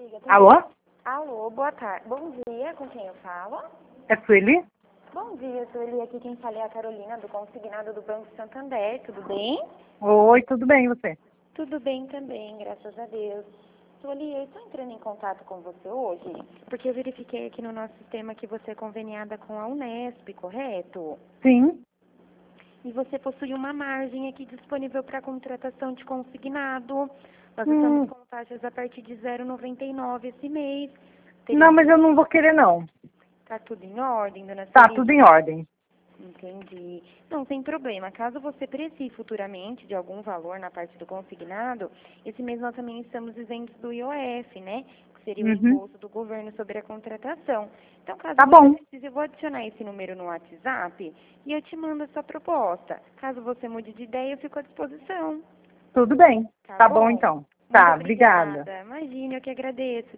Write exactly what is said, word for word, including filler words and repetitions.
Diga, tem- Alô? Alô, boa tarde. Bom dia, com quem eu falo? É Sueli? Bom dia, Sueli. Aqui quem fala é a Carolina, do consignado do Banco Santander. Tudo bem? Oi, tudo bem, e você? Tudo bem também, graças a Deus. Sueli, eu estou entrando em contato com você hoje, porque eu verifiquei aqui no nosso sistema que você é conveniada com a Unesp, correto? Sim. E você possui uma margem aqui disponível para contratação de consignado. Nós Hum, estamos com taxas a partir de zero vírgula noventa e nove esse mês. não, Teria mas eu não vou querer, não. Tá tudo em ordem, dona Tá Sueli? tudo em ordem. Entendi. Não, sem problema. Caso você precise futuramente de algum valor na parte do consignado, esse mês nós também estamos isentos do I O F, né? Que seria o Uhum. imposto do governo sobre a contratação. Então, caso Tá você bom. precise, eu vou adicionar esse número no WhatsApp e eu te mando a sua proposta. Caso você mude de ideia, eu fico à disposição. Tudo bem. Tá Tá bom, bom? então. Muito Tá, obrigada. obrigada. Imagine, eu que agradeço.